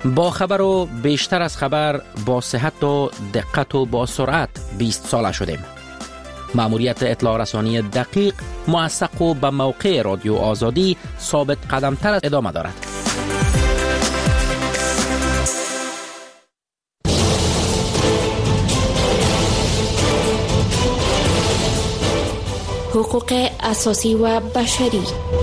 با خبر و بیشتر از خبر، با صحت و دقت و با سرعت 20 ساله شدیم. مأموریت اطلاع رسانی دقیق، موثق و به موقع رادیو آزادی ثابت قدمتر ادامه دارد. حقوق اساسی و بشری.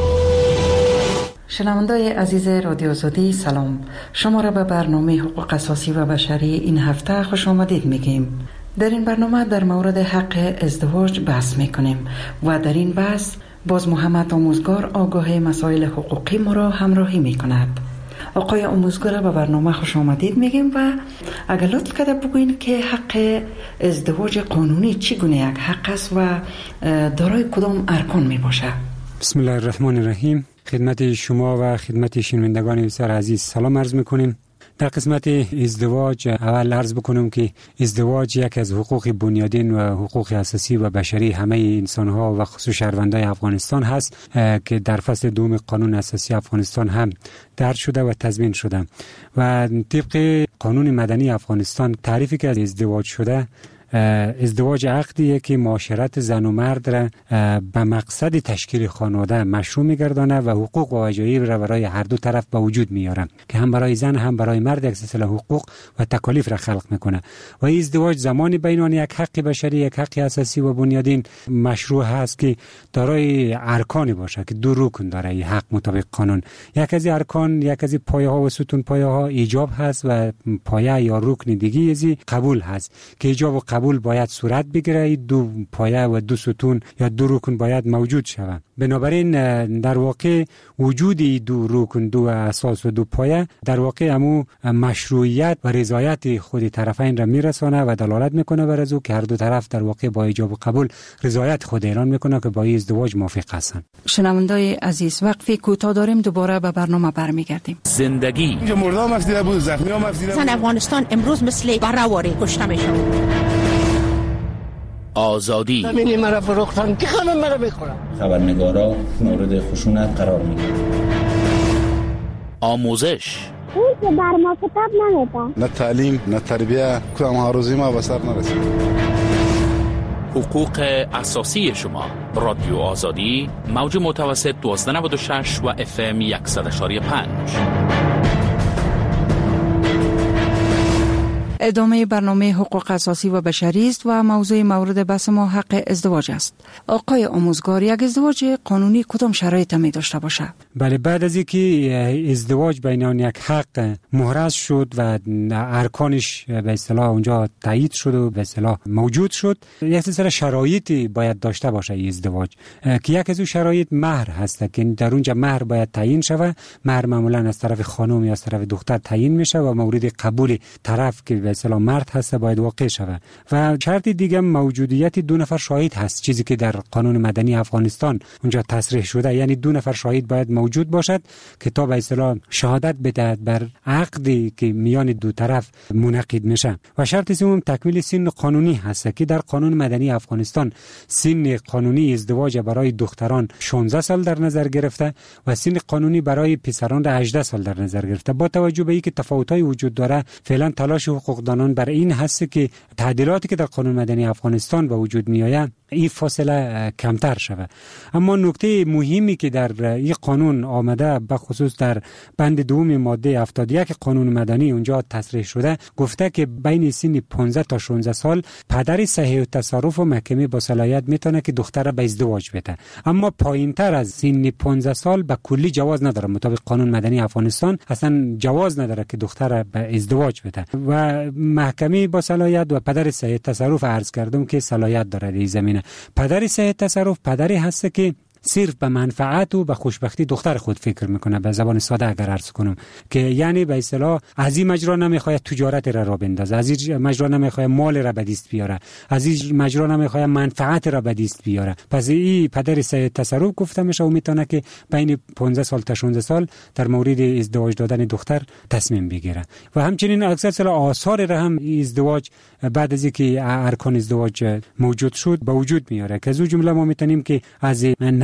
شنوندای عزیز رادیو آزادی سلام، شما را به برنامه حقوق اساسی و بشری این هفته خوش آمدید میگیم. در این برنامه در مورد حق ازدواج بحث میکنیم و در این بحث باز محمد آموزگار آگاه مسائل حقوقی ما را همراهی میکند. آقای آموزگار به برنامه خوش آمدید میگیم و اگر لطف کرده بگوین که حق ازدواج قانونی چگونه یک حق است و دارای کدام ارکان میباشه؟ بسم الله الرحمن الرحیم. خدمت شما و خدمت شنوندگان بسیار عزیز سلام عرض میکنیم. در قسمت ازدواج اول عرض بکنم که ازدواج یک از حقوق بنیادین و حقوق اساسی و بشری همه انسان‌ها و خصوص شهروندان افغانستان هست که در فصل دوم قانون اساسی افغانستان هم درج شده و تضمین شده و طبق قانون مدنی افغانستان تعریفی که از ازدواج شده، ازدواج عقدیه که معاشرت زن و مرد را به مقصد تشکیل خانواده مشروع می‌گردانه و حقوق و وجایب را برای هر دو طرف به وجود میاره که هم برای زن هم برای مرد یک سلسله حقوق و تکالیف را خلق میکنه و این ازدواج زمانی بین آن یک حق بشری، یک حق اساسی و بنیادین مشروع هست که دارای ارکانی باشه که دو رکن داره این حق مطابق قانون. یک از ارکان، یک از پایه ها و ستون پایه ها ایجاب هست و پایه یا رکن دیگه از قبول هست که ایجاب و قبول باید صورت بگیره. دو پایه و دو ستون یا دو رکن باید موجود شود. بنابراین در واقع وجود دو رکن، دو اساس و دو پایه در واقع همو مشروعیت و رضایت خود طرفین را میرسانه و دلالت میکنه بر از او که هر دو طرف در واقع با ایجاب و قبول رضایت خود اعلان میکنه که با این ازدواج موافق هستند. شنوندای عزیز، وقفه کوتاه داریم، دوباره به برنامه برمیگردیم. زندگی اینجا مردم افزیده بود، زخمی هم افزیده بود. افغانستان امروز مثل برآوری کشته میشه. آزادی. همین مرا فروختن که خانم مرا بخورم. خبرنگارا مورد خشونت قرار میگیرن. آموزش. اون که بر ما کتاب نمیده. نه تعلیم، نه تربیه، کدام هاروزی ما به سر نرسید. حقوق اساسی شما. رادیو آزادی، موج متوسط 1296 و FM 100.5. ادامه برنامه حقوق اساسی و بشری است و موضوع مورد بحث ما حق ازدواج است. آقای آموزگار، یک ازدواج قانونی کدام شرایط می داشته باشه؟ بله، بعد از اینکه ازدواج بین آن یک حق محرز شد و ارکانش به اصطلاح اونجا تایید شد و به اصطلاح موجود شد، یک سلسله شرایطی باید داشته باشه این ازدواج که یک از اون شرایط مهر هست که در اونجا مهر باید تعیین شود. مهر معمولا از طرف خانم یا از طرف دختر تعیین میشه و مورد قبول طرف که به اصطلاح مرد هست باید واقع شود. و شرط دیگه موجودیت دو نفر شاهد هست، چیزی که در قانون مدنی افغانستان اونجا تصریح شده، یعنی دو نفر شاهد باید موجود باشد که تا به اصطلاح شهادت بدهد بر عقدی که میان دو طرف منعقد میشه. و شرط سوم تکمیل سن قانونی هست که در قانون مدنی افغانستان سن قانونی ازدواج برای دختران 16 سال در نظر گرفته و سن قانونی برای پسران 18 سال در نظر گرفته. با توجه به اینکه تفاوت‌های وجود داره، فعلا تلاش حقوقدانان بر این هست که تعدیلاتی که در قانون مدنی افغانستان به وجود میآید این فاصله کمتر شود. اما نکته مهمی که در این قانون آمده به خصوص در بند دوم ماده 71 قانون مدنی اونجا تصریح شده، گفته که بین سن 15 تا 16 سال پدر صحیح التصرف و محکمه با صلاحیت میتونه که دختر را به ازدواج بده. اما پایینتر از سن 15 سال به کلی جواز نداره. مطابق قانون مدنی افغانستان اصلا جواز نداره که دختر را به ازدواج بده و محکمه با صلاحیت و پدر صحیح التصرف عرض کردم که صلاحیت داره در زمینه. پدر صحیح التصرف پدری هست که صرف به منفعت و به خوشبختی دختر خود فکر میکنه. به زبان ساده اگر عرض کنم که یعنی به اصطلاح از این مجرا نمیخواد تجارت را بندازه، از این مجرا نمیخواد مال را به دست بیاره، از این مجرا نمیخواد منفعت را به دست بیاره. پس این پدر صحیح التصرف گفته میشه و میتونه که بین 15 سال تا 16 سال در مورد ازدواج دادن دختر تصمیم بگیره. و همچنین اکثر آثار را هم ازدواج بعد از اینکه ارکان ازدواج موجود شد به وجود میاره که از اون جمله ما میتونیم که از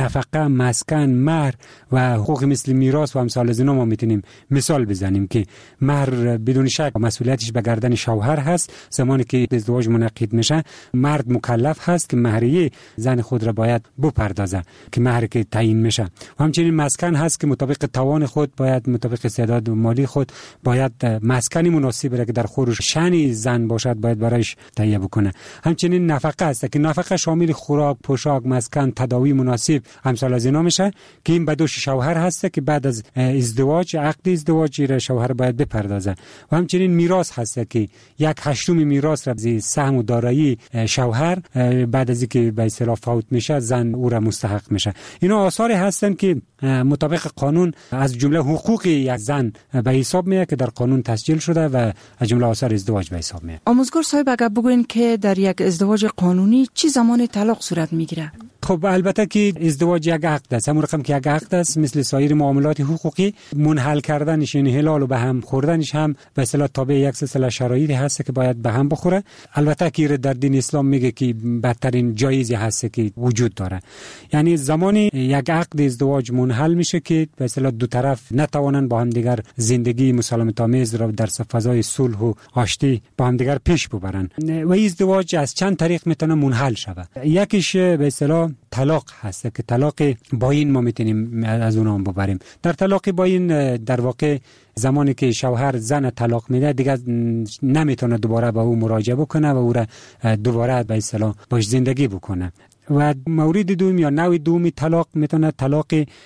نفقه، مسکن، مهر و حقوق مثل میراث و امثال از اینا ما میتونیم مثال بزنیم که مهر بدون شک مسئولیتش به گردن شوهر هست. زمانی که ازدواج منعقد میشه مرد مکلف هست که مهریه زن خود را باید بپردازه که مهر که تعیین میشه. و همچنین مسکن هست که مطابق توان خود باید مطابق استعداد مالی خود باید مسکنی مناسب را که در خورش شأن زن باشد باید برایش تهیه بکنه. همچنین نفقه است که نفقه شامل خوراک، پوشاک، مسکن، تداوی مناسب امثال از اینا میشه که این به دوش شوهر هست که بعد از ازدواج عقد ازدواج را شوهر باید بپردازه. و همچنین میراث هست که 1/8 میراث را از سهم و دارایی شوهر بعد از اینکه به اصطلاح فوت میشه زن او را مستحق میشه. اینا آثاری هستند که مطابق قانون از جمله حقوق یک زن به حساب میاد که در قانون تسجیل شده و از جمله آثار ازدواج به حساب میاد. آموزگار صاحب اگر بگوین که در یک ازدواج قانونی چه زمان طلاق صورت میگیره؟ خب البته که ازدواج یک عقد است، همون رقم که یک عقد است مثل سایر معاملات حقوقی منحل کردنش انحلال و به هم خوردنش هم به اصطلاح تابع یک سلسله شرایطی هست که باید به هم بخوره. البته که در دین اسلام میگه که بدترین جایزی هست که وجود داره، یعنی زمانی یک عقد ازدواج منحل میشه که به اصطلاح دو طرف نتوانن با هم دیگر زندگی مسالمت آمیز را در فضای صلح و آشتی با هم دیگر پیش ببرن. و ازدواج از چند طریق میتونه منحل شود. یکیش به اصطلاح طلاق هست که طلاق باین ما میتونیم از اون هم ببریم. در طلاق باین در واقع زمانی که شوهر زن طلاق میده دیگه نمیتونه دوباره با او مراجعه بکنه و او را دوباره به اصطلاح باش زندگی بکنه. و مورد دوم یا نوع دومی طلاق میتونه طلاق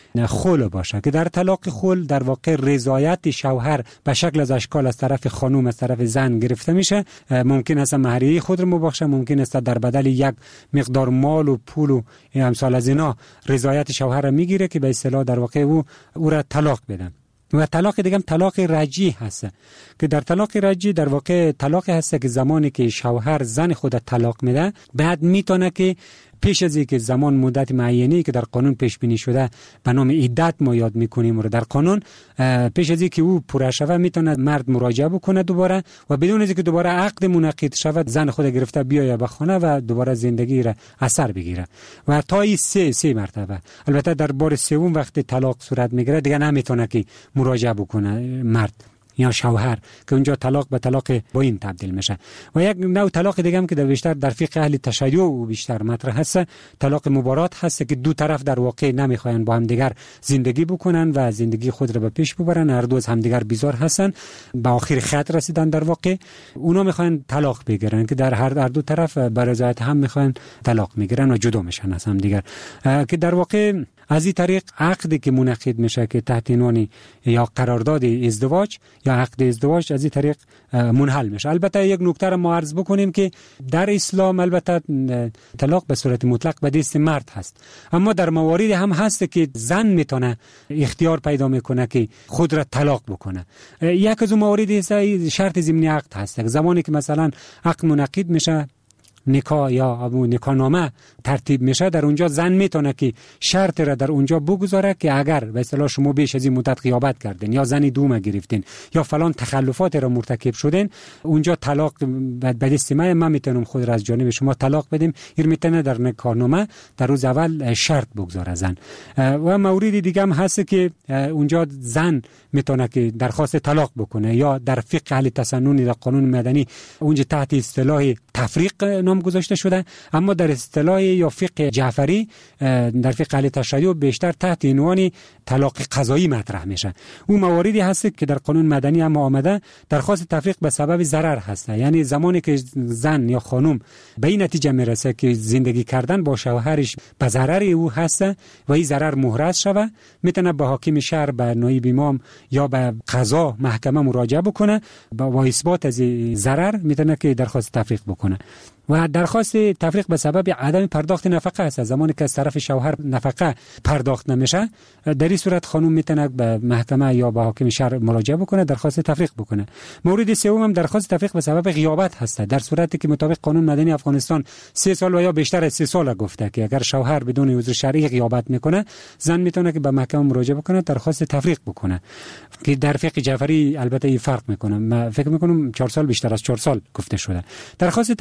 خلع باشه که در طلاق خلع در واقع رضایت شوهر به شکل از اشکال از طرف خانم از طرف زن گرفته میشه. ممکن است مهریه خود رو مبخشه، ممکن است در بدل یک مقدار مال و پول و امثال از اینا رضایت شوهر را میگیره که به اصطلاح در واقع او را طلاق بده. و طلاق دیگه هم طلاق رجعی هست که در طلاق رجعی در واقع طلاق هست که زمانی که شوهر زن خود طلاق میده بعد میتونه که پیش از اینکه زمان مدت معینی که در قانون پیش بینی شده به نام عدت ما یاد میکنیم و در قانون پیش از اینکه او پوره شود میتونه مرد مراجعه بکنه دوباره و بدون از اینکه دوباره عقد منعقد شود زن خود گرفته بیاید به خانه و دوباره زندگی را اثر بگیره و تا این سه مرتبه. البته در بار سوم وقتی طلاق صورت میگیره دیگه نمیتونه که مراجعه بکنه مرد یا شوهر که اونجا طلاق به طلاق باین تبدیل میشه. و یک نوع طلاق دیگه هم که در بیشتر در فقه اهل تشیع و بیشتر مطرح هست طلاق مبارات هست که دو طرف در واقع نمیخواین با هم دیگر زندگی بکنن و زندگی خود را به پیش ببرن، هر دو از هم دیگر بیزار هستن، به آخر خط رسیدن در واقع اونا میخواین طلاق بگیرن که در هر دو طرف به رضایت هم میخواین طلاق میگیرن و جدا میشن از هم دیگر که در واقع از این طریق عقدی که منعقد میشه که تحت عنوان یا قرارداد ازدواج یا عقد ازدواج از این طریق منحل میشه. البته یک نکته را ما عرض بکنیم که در اسلام البته طلاق به صورت مطلق به دست مرد هست، اما در مواردی هم هست که زن میتونه اختیار پیدا میکنه که خود را طلاق بکنه. یک از اون مواردی شرط ضمنی عقد هست. زمانی که مثلا عقد منعقد میشه نکاح یا نکاحنامه ترتیب میشه در اونجا زن میتونه که شرط را در اونجا بگذاره که اگر به اصطلاح شما بیش از این مدت غیابت کردین یا زنی دوم گرفتین یا فلان تخلفات را مرتکب شدین اونجا طلاق به دست من میتونم خود را از جانب شما طلاق بدیم. این میتونه در نکاحنامه در روز اول شرط بگذاره زن. و مورد دیگه هم هست که اونجا زن میتونه که درخواست طلاق بکنه یا در فقه اهل تسنن در قانون مدنی اونجا تحت اصطلاح تفریق نام گذاشته شده، اما در اصطلاح یا فقه جعفری در فقه اهل تشیع بیشتر تحت عنوان طلاق قضایی مطرح میشه. اون مواردی هست که در قانون مدنی هم آمده درخواست تفریق به سبب ضرر هست، یعنی زمانی که زن یا خانم به این نتیجه میرسه که زندگی کردن با شوهرش به ضرر او هست و این ضرر محرز شوه میتونه به حاکم شهر به نایب امام یا به قضا محکمه مراجعه بکنه با اثبات از ضرر میتونه که درخواست تفریق بکنه. و درخواست تفریق به سبب عدم پرداخت نفقه است. زمانی که از طرف شوهر نفقه پرداخت نمیشه در این صورت خانم میتونه به محکمه یا به حاکم شهر مراجعه بکنه درخواست تفریق بکنه. مورد سوم هم درخواست تفریق به سبب غیابت هست، در صورتی که مطابق قانون مدنی افغانستان 3 سال و یا بیشتر از 3 سال گفته که اگر شوهر بدون عذر شرعی غیابت میکنه زن میتونه که به محکمه مراجعه بکنه درخواست تفریق بکنه که در فقه جعفری البته این فرق میکنه. من فکر میکنم 4 سال بیشتر از 4 سال گفته شده. درخواست تفریق به سبب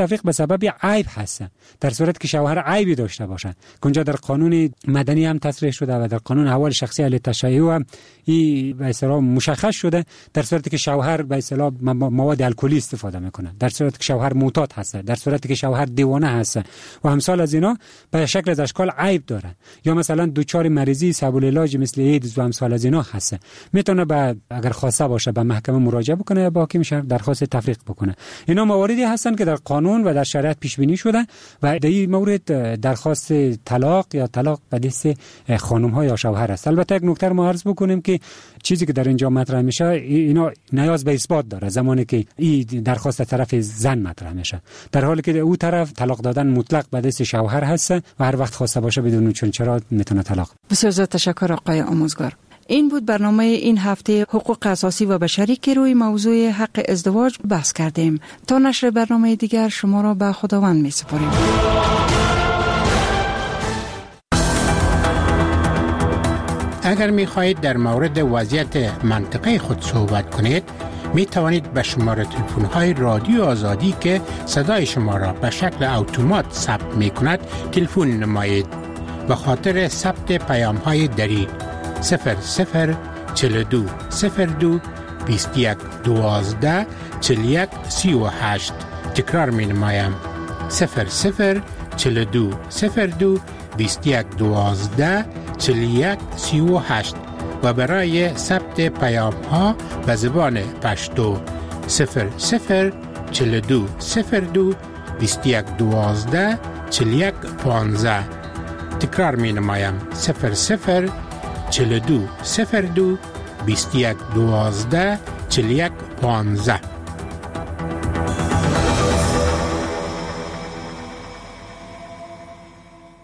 سبب عیب هست. در صورت که شوهر عیبی داشته باشه که اونجا در قانون مدنی هم تصریح شده و در قانون احوال شخصی اهل تشیع هم این به اصطلاح مشخص شده، در صورتی که شوهر به اصطلاح مواد الکلی استفاده میکنه، در صورتی که شوهر معتاد هست، در صورتی که شوهر دیوانه هست و امثال از اینا به شکل از اشکال عیب داره، یا مثلا دچار مریضی سبب العلاج مثل ایدز و امثال از اینا هست، میتونه به اگر خواسته باشه به محکمه مراجعه بکنه یا با حاکم شهر درخواست تفریق بکنه. اینا مواردی هستن که در قانون و در شریعت پیش بینی شده و در این مورد درخواست طلاق یا طلاق به دست خانم ها یا شوهر است. البته یک نکته ما عرض بکنیم که چیزی که در اینجا مطرح میشه اینا نیاز به اثبات داره زمانی که این درخواست طرف زن مطرح میشه، در حالی که او طرف طلاق دادن مطلق به دست شوهر هست و هر وقت خواسته باشه بدون چرا میتونه طلاق. بسیار زیاد تشکر آقای آموزگار. این بود برنامه این هفته حقوق اساسی و بشری که روی موضوع حق ازدواج بحث کردیم. تا نشر برنامه دیگر شما را به خداوند می سپاریم. اگر می خواهید در مورد وضعیت منطقه خود صحبت کنید، می توانید به شماره تلفن های رادیو آزادی که صدای شما را به شکل اتومات ثبت می کند تلفن نمایید. به خاطر ثبت پیام های دری 0042 02 21 12 41 38. تکرار می نمایم 0042 02 21 12 41 38 و برای ثبت پیام ها به زبان پشتو 0042 02 21 12 41 15. تکرار می نمایم 0042 02 21 12 41 15.